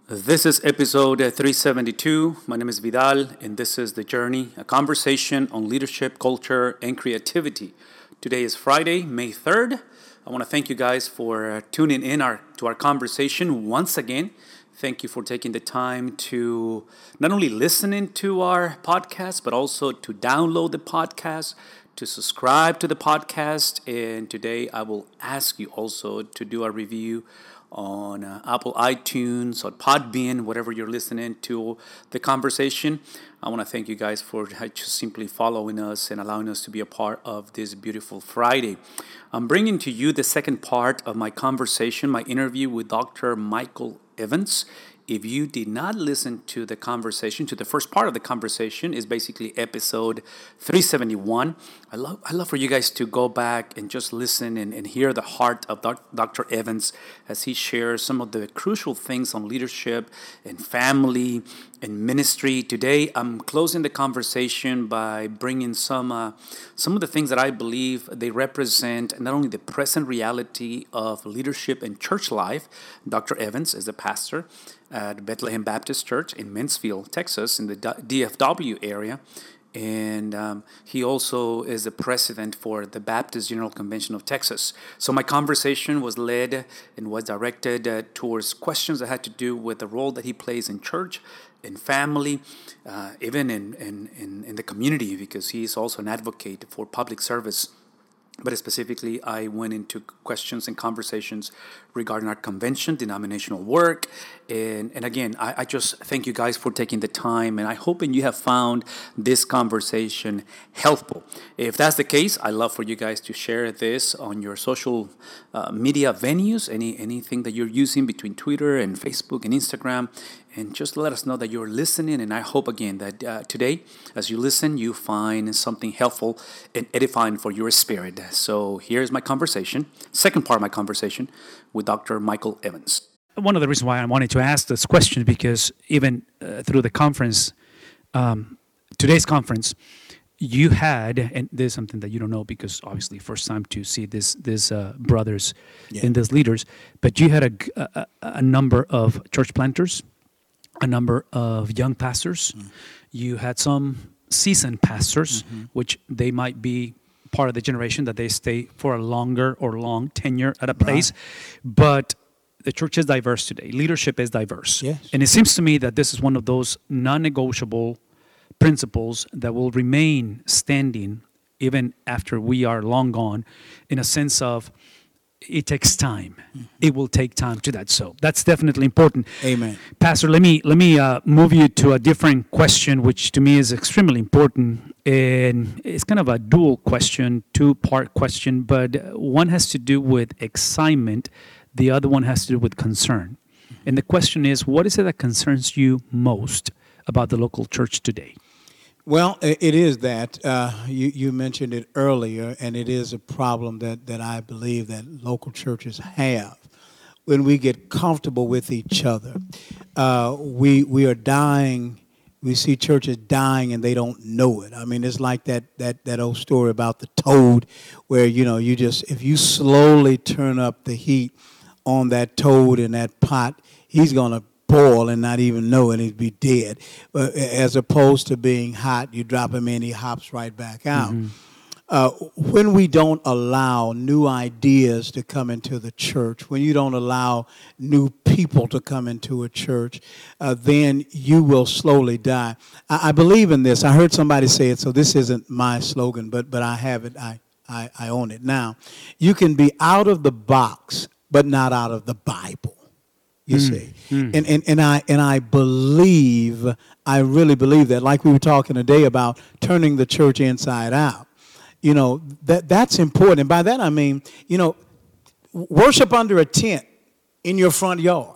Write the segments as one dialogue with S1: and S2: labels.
S1: This is episode 372. My name is Vidal, and this is The Journey, a conversation on leadership, culture, and creativity. Today is Friday, May 3rd. I want to thank you guys for tuning in to our conversation once again. Thank you for taking the time to not only listen to our podcast, but also to download the podcast, to subscribe to the podcast. And today I will ask you also to do a review on Apple iTunes or Podbean, whatever you're listening to the conversation. I want to thank you guys for just simply following us and allowing us to be a part of this beautiful Friday. I'm bringing to you the second part of my conversation, my interview with Dr. Michael Evans. If you did not listen to the conversation, to the first part of the conversation, is basically episode 371. I love for you guys to go back and just listen and hear the heart of Dr. Evans as he shares some of the crucial things on leadership and family and ministry. Today, I'm closing the conversation by bringing some of the things that I believe they represent not only the present reality of leadership and church life. Dr. Evans is a pastor at Bethlehem Baptist Church in Mansfield, Texas, in the DFW area. And he also is the president for the Baptist General Convention of Texas. So my conversation was led and was directed towards questions that had to do with the role that he plays in church, in family, even in the community, because he is also an advocate for public service. But specifically, I went into questions and conversations regarding our convention, denominational work. And again, I just thank you guys for taking the time. And I hope you have found this conversation helpful. If that's the case, I'd love for you guys to share this on your social media venues, anything that you're using between Twitter and Facebook and Instagram. And just let us know that you're listening. And I hope, again, that today, as you listen, you find something helpful and edifying for your spirit. So here's my conversation, second part of my conversation with Dr. Michael Evans.
S2: One of the reasons why I wanted to ask this question, because even through the conference, today's conference, you had, and this is something that you don't know because obviously first time to see these brothers and these leaders, but you had a number of church planters, a number of young pastors. You had some seasoned pastors, which they might be part of the generation that they stay for a longer or long tenure at a place. But the church is diverse today. Leadership is diverse.
S3: Yes.
S2: And it seems to me that this is one of those non-negotiable principles that will remain standing even after we are long gone, in a sense of it takes time. It will take time to that. So that's definitely important.
S3: Amen.
S2: Pastor, let me move you to a different question, which to me is extremely important. And it's kind of a dual question, two-part question, but one has to do with excitement. The other one has to do with concern. And the question is, what is it that concerns you most about the local church today?
S3: Well, it is that. You mentioned it earlier, and it is a problem that I believe that local churches have. When we get comfortable with each other, we are dying. We see churches dying, and they don't know it. I mean, it's like that old story about the toad, where, you just, if you slowly turn up the heat on that toad in that pot, he's going to boil and not even know it, he'd be dead. But as opposed to being hot, you drop him in, he hops right back out. When we don't allow new ideas to come into the church, when you don't allow new people to come into a church, then you will slowly die. I believe in this. I heard somebody say it, so this isn't my slogan, but I have it. I own it. Now, you can be out of the box, but not out of the Bible. You see, and I believe, I really believe that, like we were talking today about turning the church inside out. That's important. And by that I mean, worship under a tent in your front yard.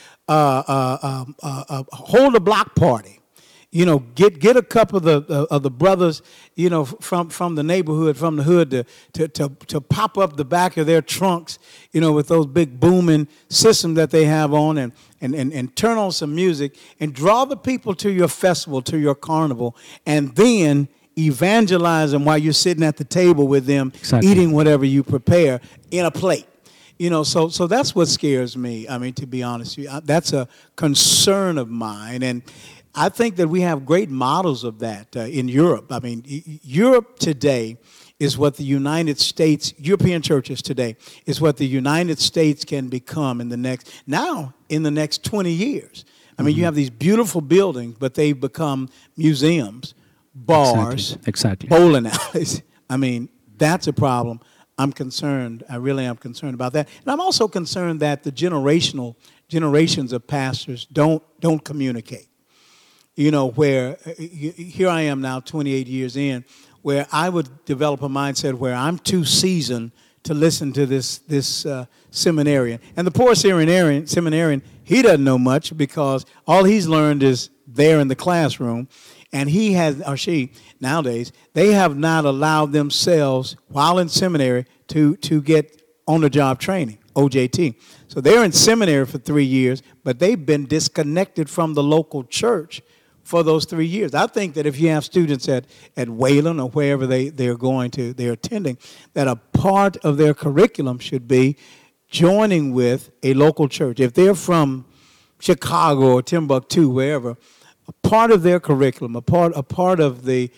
S3: Hold a block party. Get a couple of the brothers, from the neighborhood, from the hood, to pop up the back of their trunks, with those big booming systems that they have on, and turn on some music and draw the people to your festival, to your carnival, and then evangelize them while you're sitting at the table with them, eating whatever you prepare in a plate. So that's what scares me. I mean, to be honest with you, that's a concern of mine, and I think that we have great models of that in Europe. I mean, Europe today is what the United States, European churches today, is what the United States can become in the next 20 years. I mean, you have these beautiful buildings, but they've become museums, bars,
S2: exactly.
S3: bowling alleys. I mean, that's a problem. I'm concerned. I really am concerned about that. And I'm also concerned that the generations of pastors don't communicate. Where here I am now 28 years in, where I would develop a mindset where I'm too seasoned to listen to this seminarian. And the poor seminarian, he doesn't know much because all he's learned is there in the classroom. And he has, or she, nowadays, they have not allowed themselves, while in seminary, to get on-the-job training, OJT. So they're in seminary for 3 years, but they've been disconnected from the local church for those 3 years. I think that if you have students at Wayland or wherever they're attending, that a part of their curriculum should be joining with a local church. If they're from Chicago or Timbuktu, wherever, a part of their curriculum, a part of the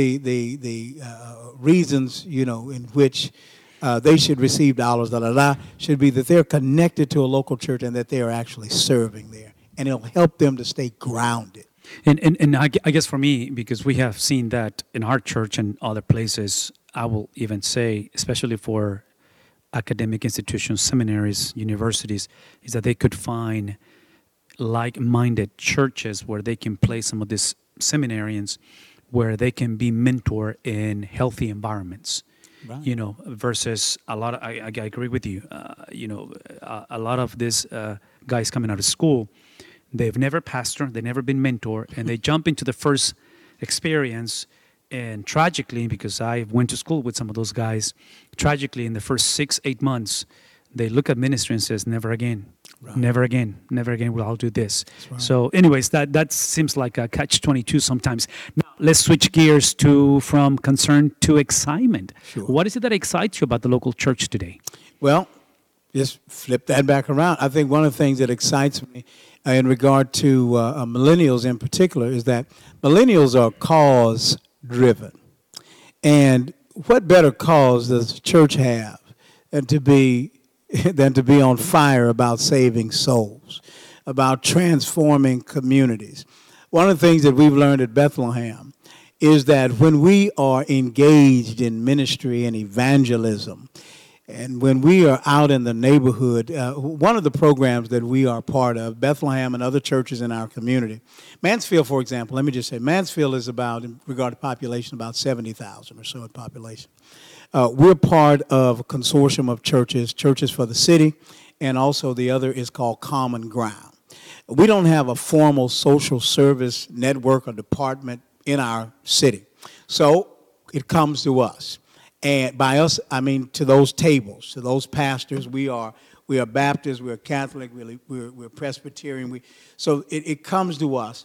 S3: reasons, in which they should receive dollars, should be that they're connected to a local church and that they are actually serving there. And it'll help them to stay grounded.
S2: And I guess for me, because we have seen that in our church and other places, I will even say, especially for academic institutions, seminaries, universities, is that they could find like-minded churches where they can place some of these seminarians where they can be mentored in healthy environments. Right. Versus a lot of, I agree with you, a lot of these guys coming out of school, they've never pastored, they've never been mentored, and they jump into the first experience, and tragically, because I went to school with some of those guys, tragically in the first 6-8 months, they look at ministry and says, never again. Right. Never again will I do this. Right. So anyways, that seems like a catch-22 sometimes. Now, let's switch gears from concern to excitement.
S3: Sure.
S2: What is it that excites you about the local church today?
S3: Well, just flip that back around. I think one of the things that excites me in regard to millennials in particular is that millennials are cause-driven. And what better cause does the church have than to be on fire about saving souls, about transforming communities? One of the things that we've learned at Bethlehem is that when we are engaged in ministry and evangelism, and when we are out in the neighborhood, one of the programs that we are part of, Bethlehem and other churches in our community, Mansfield, for example, let me just say, Mansfield is about, in regard to population, about 70,000 or so in population. We're part of a consortium of churches for the city, and also the other is called Common Ground. We don't have a formal social service network or department in our city, so it comes to us. And by us, I mean to those tables, to those pastors. We are Baptist, we're Catholic, we're Presbyterian. So it comes to us,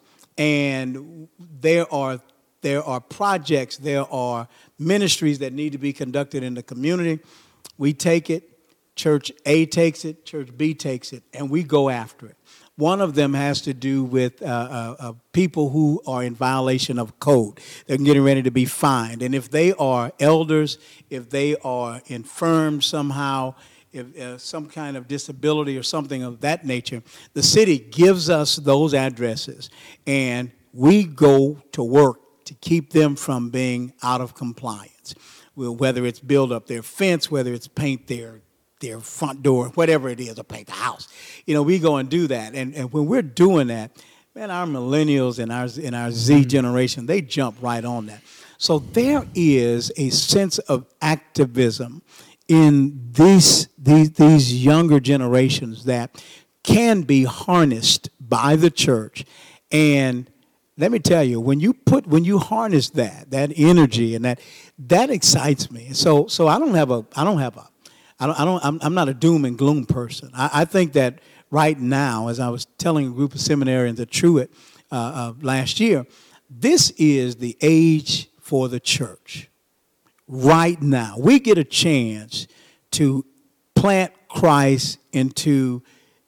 S3: and there are projects, there are ministries that need to be conducted in the community. We take it, Church A takes it, Church B takes it, and we go after it. One of them has to do with people who are in violation of code. They're getting ready to be fined. And if they are elders, if they are infirm somehow, if some kind of disability or something of that nature, the city gives us those addresses, and we go to work to keep them from being out of compliance. Whether it's build up their fence, whether it's paint their front door, whatever it is, or paint the house. We go and do that. And when we're doing that, man, our millennials and our Z generation, they jump right on that. So there is a sense of activism in these younger generations that can be harnessed by the church. And let me tell you, when you harness that energy and that excites me. So I'm not a doom and gloom person. I think that right now, as I was telling a group of seminarians at Truett last year, this is the age for the church. Right now, we get a chance to plant Christ into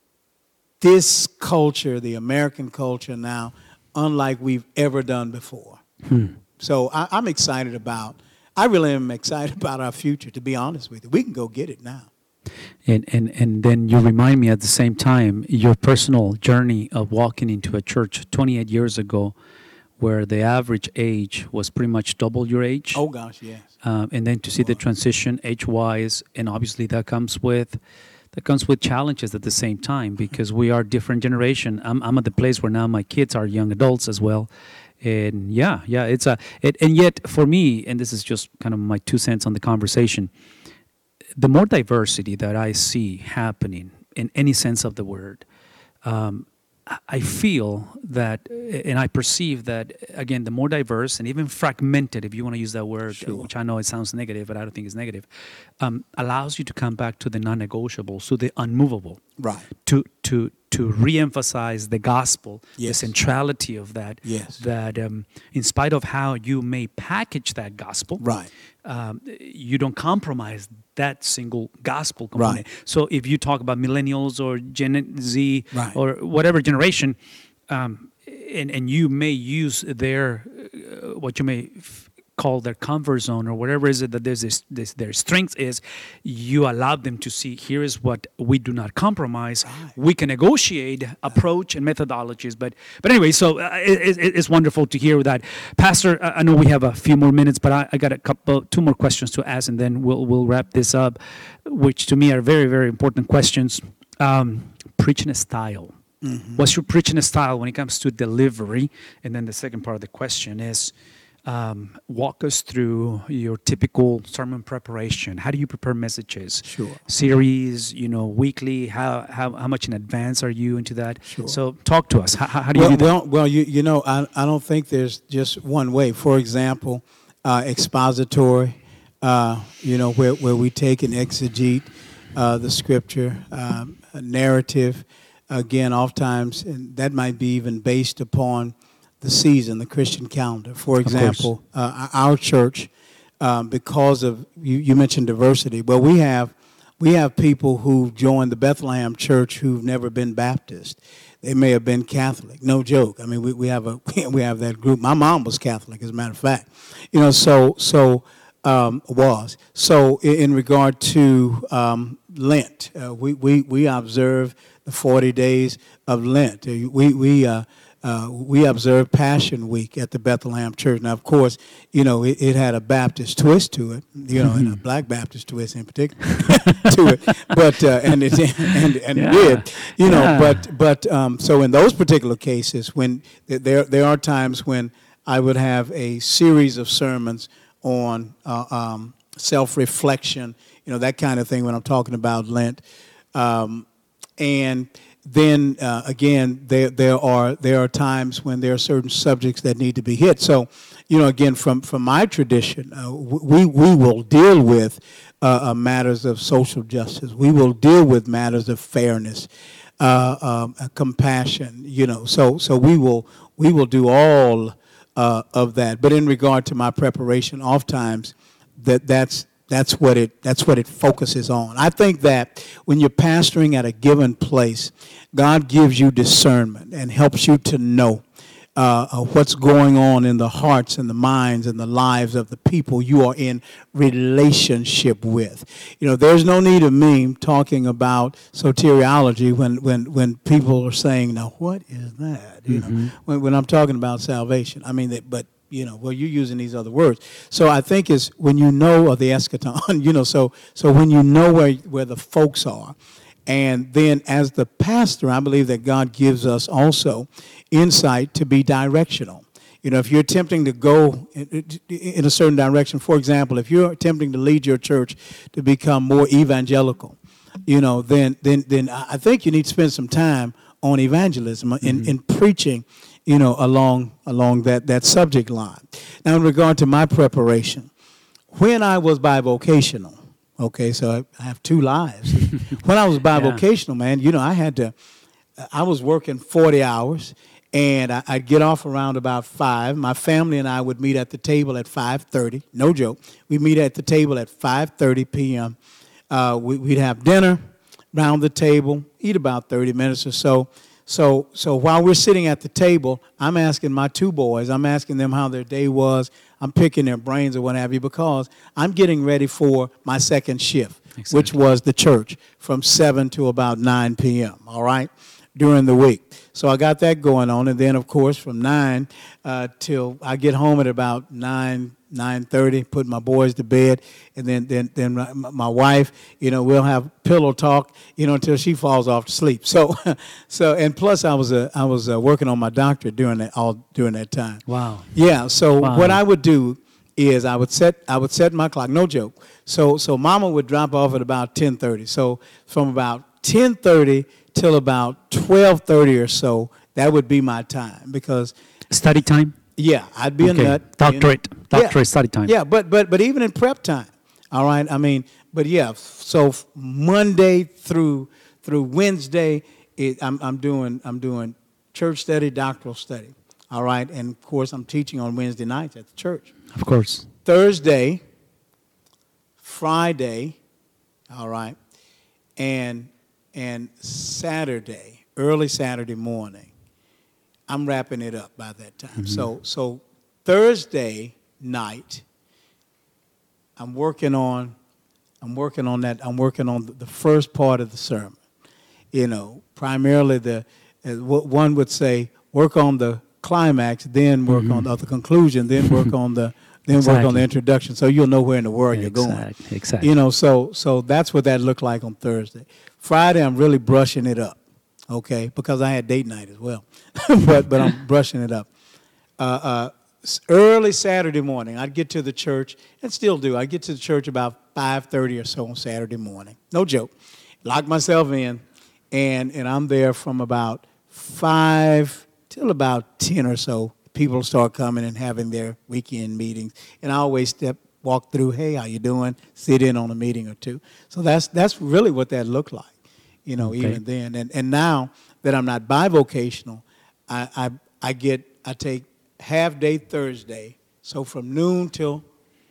S3: this culture, the American culture now, unlike we've ever done before. So I'm excited I really am excited about our future, to be honest with you. We can go get it now.
S2: And then you remind me at the same time your personal journey of walking into a church 28 years ago where the average age was pretty much double your age.
S3: Oh, gosh, yes.
S2: And then to see the transition age-wise, and obviously that comes with challenges at the same time because we are different generation. I'm at the place where now my kids are young adults as well. And and yet for me, and this is just kind of my 2 cents on the conversation, the more diversity that I see happening in any sense of the word, I feel that, and I perceive that, again, the more diverse and even fragmented, if you want to use that word, which I know it sounds negative, but I don't think it's negative, allows you to come back to the non-negotiables, to the unmovable.
S3: Right.
S2: To re-emphasize the gospel, the
S3: Yes.
S2: centrality of that,
S3: Yes.
S2: that in spite of how you may package that gospel,
S3: Right.
S2: You don't compromise that single gospel component.
S3: Right.
S2: So if you talk about millennials or Gen Z
S3: Right.
S2: or whatever generation, and you may use their what you may call their comfort zone or whatever is it that there's their strength is, you allow them to see here is what we do not compromise.
S3: Right.
S2: We can negotiate approach and methodologies, but anyway, so it's wonderful to hear that, Pastor. I know we have a few more minutes, but I got two more questions to ask, and then we'll wrap this up, which to me are very, very important questions. Preaching style. Mm-hmm. What's your preaching style when it comes to delivery? And then the second part of the question is, walk us through your typical sermon preparation. How do you prepare messages?
S3: Sure.
S2: Series, weekly. How much in advance are you into that?
S3: Sure.
S2: So talk to us. How do you do that?
S3: Well, I don't think there's just one way. For example, expository, where we take and exegete the scripture, narrative. Again, oftentimes, and that might be even based upon the season, the Christian calendar. For example, our church, because of you mentioned diversity. Well, we have people who joined the Bethlehem Church who've never been Baptist. They may have been Catholic. No joke. I mean, we have that group. My mom was Catholic, as a matter of fact. So in regard to Lent, we observe the 40 days of Lent. We observed Passion Week at the Bethlehem Church. Now, of course, it had a Baptist twist to it, and a Black Baptist twist in particular to it. But it did, so in those particular cases, when there are times when I would have a series of sermons on self-reflection, that kind of thing when I'm talking about Lent, and then again, there are times when there are certain subjects that need to be hit. So, again, from my tradition, we will deal with matters of social justice. We will deal with matters of fairness, compassion. So we will do all of that. But in regard to my preparation, oftentimes that's what it focuses on. I think that when you're pastoring at a given place, God gives you discernment and helps you to know what's going on in the hearts and the minds and the lives of the people you are in relationship with. There's no need of me talking about soteriology when people are saying, now what is that? When I'm talking about salvation. I mean, you're using these other words. So I think it's when you know of the eschaton, so when you know where the folks are. And then as the pastor, I believe that God gives us also insight to be directional. If you're attempting to go in a certain direction, for example, if you're attempting to lead your church to become more evangelical, then I think you need to spend some time on evangelism in preaching, along that subject line. Now, in regard to my preparation, when I was bivocational, okay, so I have two lives. When I was bivocational, man, I was working 40 hours, and I'd get off around about 5. My family and I would meet at the table at 5:30. No joke. We'd meet at the table at 5:30 p.m. We'd have dinner. around the table, eat about 30 minutes or so. So while we're sitting at the table, I'm asking my two boys, I'm asking them how their day was. I'm picking their brains or what have you, because I'm getting ready for my second shift, which was the church from 7 to about 9 p.m., all right, during the week. So I got that going on. And then, of course, from 9 till I get home at about 9:30, put my boys to bed, and then my wife, we'll have pillow talk, until she falls off to sleep. So and plus I was working on my doctorate during that time.
S2: Wow.
S3: Yeah. So
S2: Wow.
S3: what I would do is I would set my clock. No joke. So Mama would drop off at about 10:30. So from about 10:30 till about 12:30 or so, that would be my time, because
S2: Study time?
S3: yeah, I'd be a nut.
S2: Doctorate
S3: Yeah.
S2: study time.
S3: Yeah, but even in prep time, all right. I mean, but yeah. So Monday through Wednesday, I'm doing church study, doctoral study, all right. And of course, I'm teaching on Wednesday nights at the church.
S2: Of course.
S3: Thursday, Friday, all right, and Saturday, early Saturday morning, I'm wrapping it up by that time. So Thursday night, I'm working on the first part of the sermon. Primarily what one would say, work on the climax, then work on the conclusion, then work on the work on the introduction, so you'll know where in the world you're going.
S2: Exactly.
S3: So that's what that looked like on Thursday. Friday, I'm really brushing it up, okay, because I had date night as well, but I'm brushing it up. Early Saturday morning, I'd get to the church, and still do. I'd get to the church about 5:30 or so on Saturday morning. No joke. Lock myself in, and I'm there from about 5 till about 10 or so. People start coming and having their weekend meetings, and I always walk through, hey, how you doing? Sit in on a meeting or two. So that's really what that looked like, even then. And now that I'm not bivocational, I take half day Thursday, so from noon till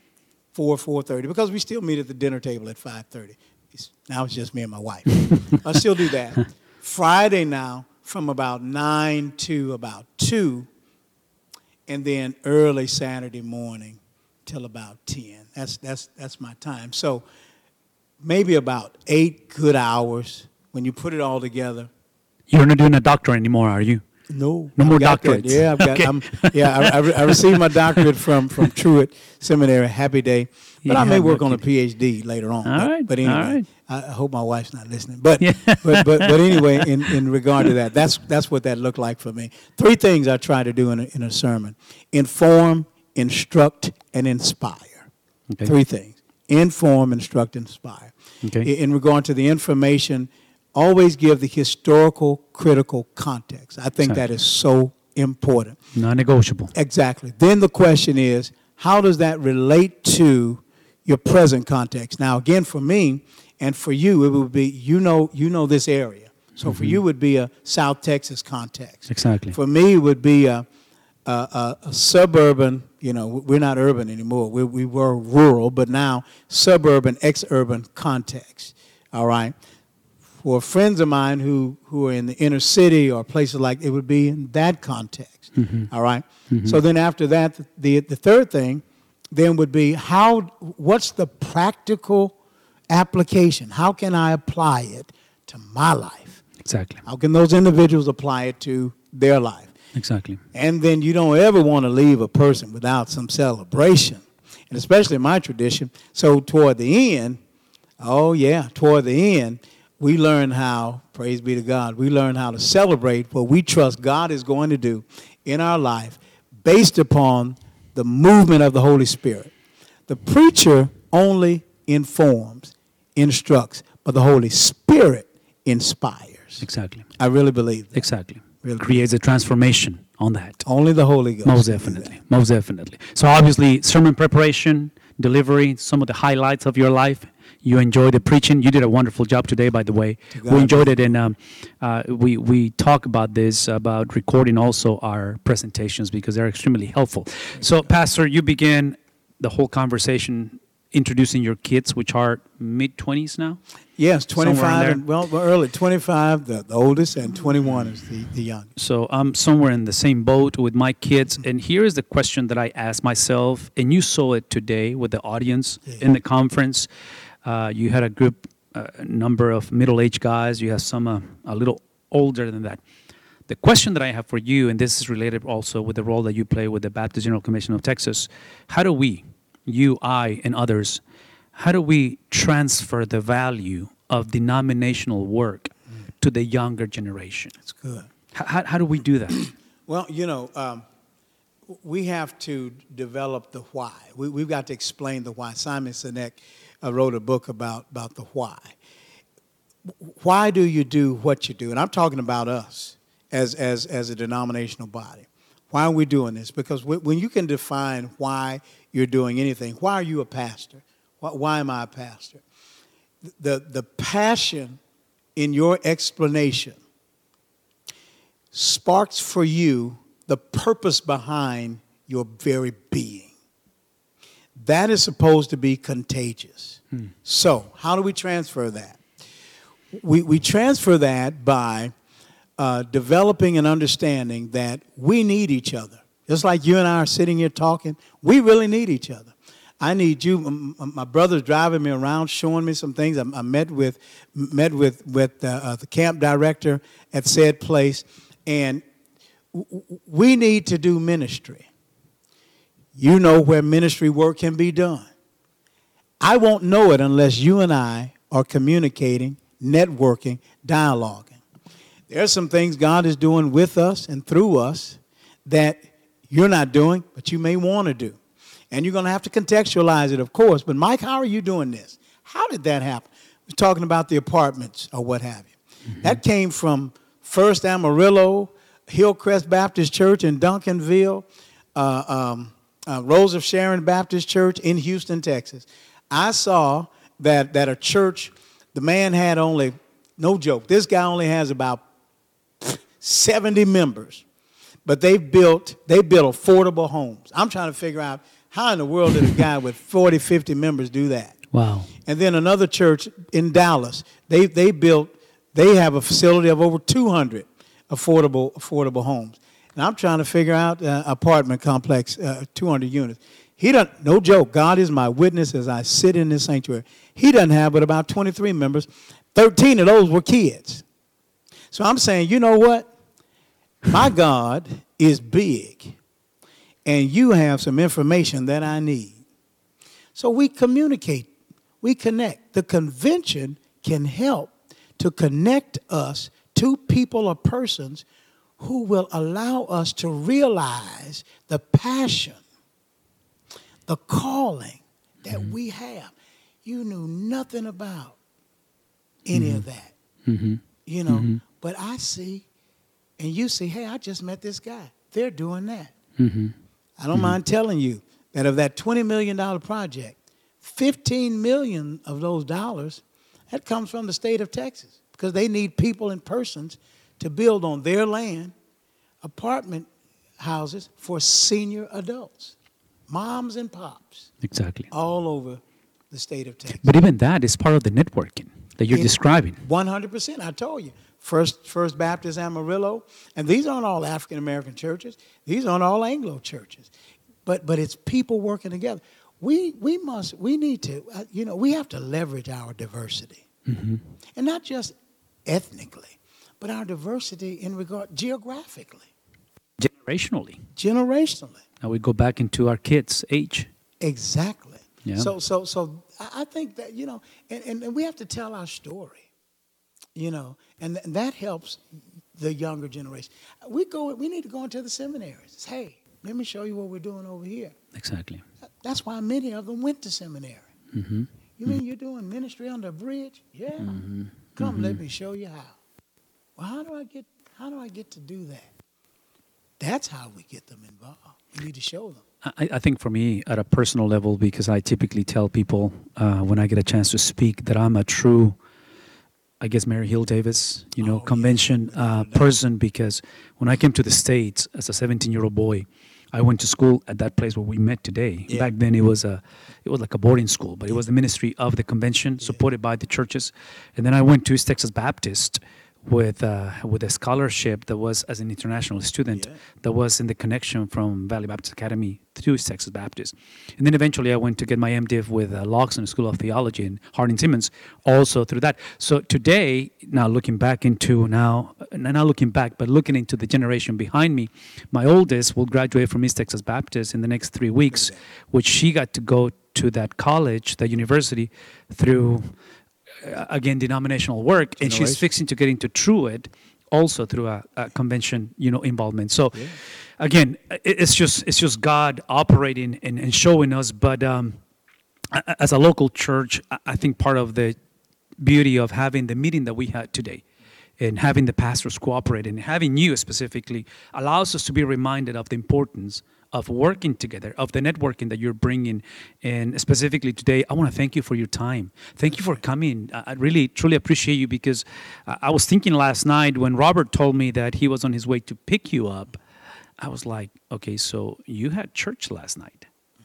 S3: 4:30, because we still meet at the dinner table at 5:30. Now it's just me and my wife. I still do that. Friday now, from about 9 to about 2, and then early Saturday morning till about 10. That's my time. So maybe about 8 good hours when you put it all together.
S2: You're not doing a doctorate anymore, are you?
S3: No
S2: more
S3: got that.
S2: doctorates.
S3: Yeah, I've got. I received my doctorate from Truett Seminary. Happy day. But I may work on a PhD later on.
S2: All right.
S3: But anyway,
S2: all right.
S3: I hope my wife's not listening. But but anyway, in regard to that, that's what that looked like for me. 3 things I try to do in a sermon: inform, instruct, and inspire.
S2: Okay.
S3: 3 things: inform, instruct, inspire.
S2: Okay.
S3: In regard to the information, always give the historical, critical context. I think that is so important.
S2: Non-negotiable.
S3: Exactly. Then the question is, how does that relate to your present context? Now, again, for me and for you, it would be, you know this area. So for you, it would be a South Texas context.
S2: Exactly.
S3: For me, it would be a suburban, we're not urban anymore. We were rural, but now suburban, ex-urban context. All right. For friends of mine who are in the inner city or places like, it would be in that context. All right. So then after that, the third thing then would be, what's the practical application? How can I apply it to my life?
S2: Exactly.
S3: How can those individuals apply it to their life?
S2: Exactly.
S3: And then you don't ever want to leave a person without some celebration, and especially in my tradition. So toward the end, we learn how, praise be to God, we learn how to celebrate what we trust God is going to do in our life based upon the movement of the Holy Spirit. The preacher only informs, instructs, but the Holy Spirit inspires.
S2: Exactly.
S3: I really believe that.
S2: Exactly.
S3: Really
S2: Creates a transformation on that.
S3: Only the Holy Ghost.
S2: Most
S3: can do
S2: definitely. Most definitely. So obviously, sermon preparation, delivery, some of the highlights of your life. You enjoyed the preaching. You did a wonderful job today, by the way. We enjoyed it, and we talk about this, about recording also our presentations because they're extremely helpful. So, Pastor, you began the whole conversation introducing your kids, which are mid-20s now?
S3: Yes,
S2: Somewhere in
S3: 25
S2: there.
S3: and well early 25, the oldest, and 21 is the youngest.
S2: So I'm somewhere in the same boat with my kids. And here is the question that I asked myself, and you saw it today with the audience in the conference. You had a group, number of middle-aged guys. You have some a little older than that. The question that I have for you, and this is related also with the role that you play with the Baptist General Commission of Texas, how do we, you, I, and others, how do we transfer the value of denominational work to the younger generation?
S3: That's good.
S2: How do we do that?
S3: Well, we have to develop the why. We've got to explain the why. Simon Sinek wrote a book about the why. Why do you do what you do? And I'm talking about us as a denominational body. Why are we doing this? Because when you can define why you're doing anything, why are you a pastor? Why am I a pastor? The passion in your explanation sparks for you the purpose behind your very being. That is supposed to be contagious. So how do we transfer that? We transfer that by developing an understanding that we need each other. Just like you and I are sitting here talking, we really need each other. I need you. My brother's driving me around, showing me some things. I met with the camp director at said place, and we need to do ministry. You know where ministry work can be done. I won't know it unless you and I are communicating, networking, dialoguing. There are some things God is doing with us and through us that you're not doing, but you may want to do. And you're going to have to contextualize it, of course. But, Mike, how are you doing this? How did that happen? We're talking about the apartments or what have you. Mm-hmm. That came from First Amarillo, Hillcrest Baptist Church in Duncanville, Rose of Sharon Baptist Church in Houston, Texas. I saw that a church, the man had only, no joke, this guy only has about 70 members. But they built affordable homes. I'm trying to figure out how in the world did a guy with 40, 50 members do that?
S2: Wow.
S3: And then another church in Dallas, they have a facility of over 200 affordable homes. And I'm trying to figure out apartment complex, 200 units. He doesn't, no joke, God is my witness as I sit in this sanctuary. He doesn't have but about 23 members. 13 of those were kids. So I'm saying, you know what? My God is big, and you have some information that I need. So we communicate, we connect. The convention can help to connect us to people or persons who will allow us to realize the passion, the calling that we have. You knew nothing about any of that, but I see. And you say, hey, I just met this guy. They're doing that. I don't mind telling you that of that $20 million project, $15 million of those dollars, that comes from the state of Texas because they need people and persons to build on their land apartment houses for senior adults, moms and pops.
S2: Exactly.
S3: All over the state of Texas.
S2: But even that is part of the networking that you're describing.
S3: 100%. I told you. First Baptist Amarillo, and these aren't all African American churches. These aren't all Anglo churches, but it's people working together. We need to, we have to leverage our diversity, and not just ethnically, but our diversity in regard geographically,
S2: generationally.
S3: Now
S2: we go back into our kids' age.
S3: Exactly.
S2: Yeah.
S3: So I think that and we have to tell our story. And that helps the younger generation. We need to go into the seminaries. Hey, let me show you what we're doing over here.
S2: Exactly.
S3: That's why many of them went to seminary.
S2: Mm-hmm.
S3: You mean you're doing ministry under a bridge? Yeah. Mm-hmm. Come, let me show you how. Well, how do I get to do that? That's how we get them involved. We need to show them.
S2: I think for me, at a personal level, because I typically tell people when I get a chance to speak that I'm a true, I guess, Mary Hill Davis, convention person, because when I came to the States as a 17-year-old boy, I went to school at that place where we met today.
S3: Yeah.
S2: Back then, it was like a boarding school, but it was the ministry of the convention, supported by the churches. And then I went to East Texas Baptist with a scholarship that was as an international student,
S3: Yeah.
S2: that was in the connection from Valley Baptist Academy to East Texas Baptist. And then eventually I went to get my MDiv with Loxton School of Theology in Harding-Simmons, also through that. So today, now looking back, but looking into the generation behind me, my oldest will graduate from East Texas Baptist in the next 3 weeks, which she got to go to that college, that university, through again, denominational work, and she's
S3: Generation.
S2: fixing to get into Truett also through a convention, involvement. So, again, it's just God operating and showing us. But as a local church, I think part of the beauty of having the meeting that we had today, and having the pastors cooperate, and having you specifically, allows us to be reminded of the importance of working together, of the networking that you're bringing. And specifically today, I want to thank you for your time. Thank you for coming. I really, truly appreciate you, because I was thinking last night when Robert told me that he was on his way to pick you up, I was like, okay, so you had church last night.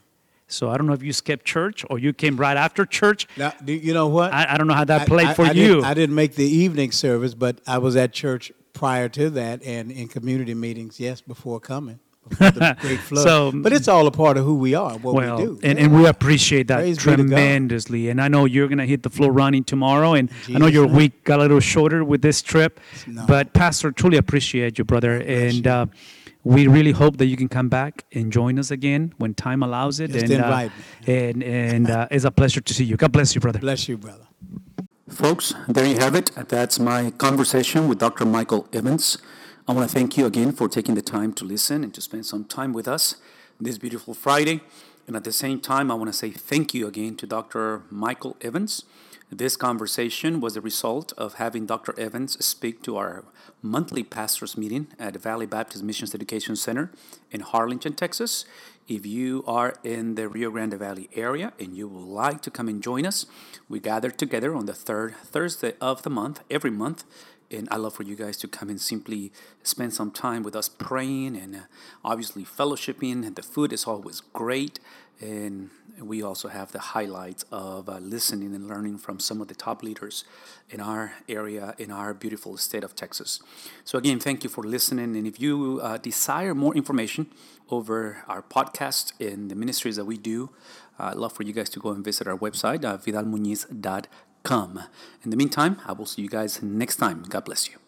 S2: So I don't know if you skipped church or you came right after church.
S3: Now, you know what?
S2: I don't know how that played for
S3: I
S2: you.
S3: I didn't make the evening service, but I was at church prior to that and in community meetings, before coming. Before the great flood. But it's all a part of who we are, what we do.
S2: And we appreciate that
S3: Praise be to God.
S2: tremendously. And I know you're going to hit the floor running tomorrow. And I know
S3: Jesus'
S2: your
S3: name.
S2: week got a little shorter with this trip.
S3: No.
S2: But Pastor, truly appreciate you, brother.
S3: Bless
S2: And we really hope that you can come back and join us again when time allows it.
S3: Just
S2: and
S3: invite me.
S2: and it's a pleasure to see you. God bless you, brother.
S3: Bless you, brother.
S1: Folks, there you have it. That's my conversation with Dr. Michael Evans. I want to thank you again for taking the time to listen and to spend some time with us this beautiful Friday. And at the same time, I want to say thank you again to Dr. Michael Evans. This conversation was a result of having Dr. Evans speak to our monthly pastors meeting at the Valley Baptist Missions Education Center in Harlingen, Texas. If you are in the Rio Grande Valley area and you would like to come and join us, we gather together on the third Thursday of the month, every month. And I love for you guys to come and simply spend some time with us praying and obviously fellowshipping. And the food is always great. And we also have the highlights of listening and learning from some of the top leaders in our area, in our beautiful state of Texas. So again, thank you for listening. And if you desire more information over our podcast and the ministries that we do, I'd love for you guys to go and visit our website, vidalmuñiz.com. In the meantime, I will see you guys next time. God bless you.